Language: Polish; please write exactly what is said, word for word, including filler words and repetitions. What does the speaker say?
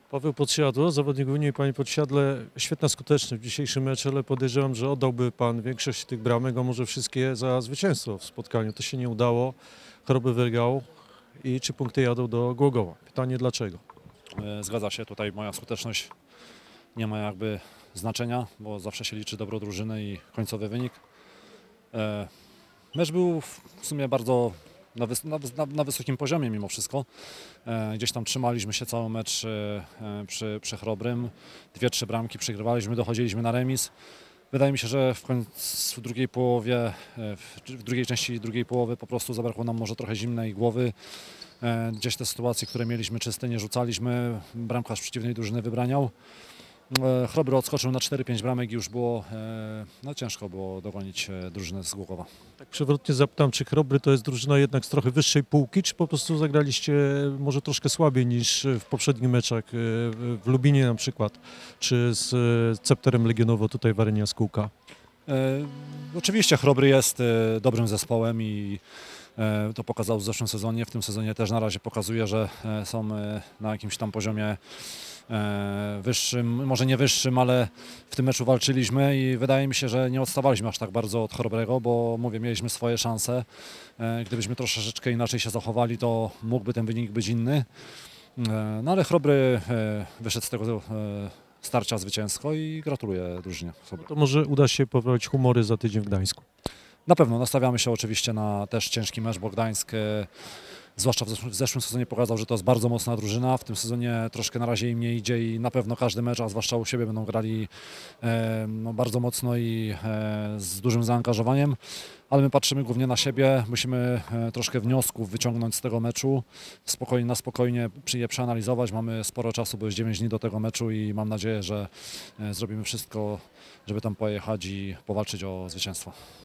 Paweł Podsiadło, zawodnik Unii, Panie Podsiadle, świetna skuteczność w dzisiejszym meczu, ale podejrzewam, że oddałby Pan większość tych bramek, a może wszystkie za zwycięstwo w spotkaniu. To się nie udało, choroby wyrgał i trzy punkty jadą do Głogowa. Pytanie dlaczego? E, Zgadza się, tutaj moja skuteczność nie ma jakby znaczenia, bo zawsze się liczy dobro drużyny i końcowy wynik. E, Mecz był w sumie bardzo na, wys na, na, na wysokim poziomie mimo wszystko. E, Gdzieś tam trzymaliśmy się cały mecz e, przy, przy Chrobrym. Dwie, trzy bramki przegrywaliśmy, dochodziliśmy na remis. Wydaje mi się, że w końcu w drugiej połowie, e, w, w drugiej części drugiej połowy po prostu zabrakło nam może trochę zimnej głowy. E, Gdzieś te sytuacje, które mieliśmy czyste, nie rzucaliśmy. Bramkarz przeciwnej drużyny wybraniał. E, Chrobry odskoczył na cztery pięć bramek i już było e, no ciężko było dogonić e, drużynę z Głogowa. Tak przewrotnie zapytam, czy Chrobry to jest drużyna jednak z trochę wyższej półki, czy po prostu zagraliście może troszkę słabiej niż w poprzednich meczach e, w Lubinie na przykład, czy z e, Cepterem Legionowo tutaj w arenie Jaskółka? E, Oczywiście Chrobry jest e, dobrym zespołem i e, to pokazał w zeszłym sezonie. W tym sezonie też na razie pokazuje, że e, są e, na jakimś tam poziomie e, wyższym, może nie wyższym, ale w tym meczu walczyliśmy i wydaje mi się, że nie odstawaliśmy aż tak bardzo od Chrobrego, bo mówię, mieliśmy swoje szanse. E, Gdybyśmy troszeczkę inaczej się zachowali, to mógłby ten wynik być inny. E, No ale Chrobry e, wyszedł z tego e, starcia zwycięsko i gratuluję drużynie Chrobry. To może uda się poprawić humory za tydzień w Gdańsku. Na pewno nastawiamy się oczywiście na też ciężki mecz, bo Gdańsk, e, zwłaszcza w zeszłym, w zeszłym sezonie pokazał, że to jest bardzo mocna drużyna. W tym sezonie troszkę na razie im nie idzie i na pewno każdy mecz, a zwłaszcza u siebie będą grali e, no, bardzo mocno i e, z dużym zaangażowaniem. Ale my patrzymy głównie na siebie, musimy e, troszkę wniosków wyciągnąć z tego meczu, spokojnie, na spokojnie przy- je przeanalizować. Mamy sporo czasu, bo jest dziewięć dni do tego meczu i mam nadzieję, że e, zrobimy wszystko, żeby tam pojechać i powalczyć o zwycięstwo.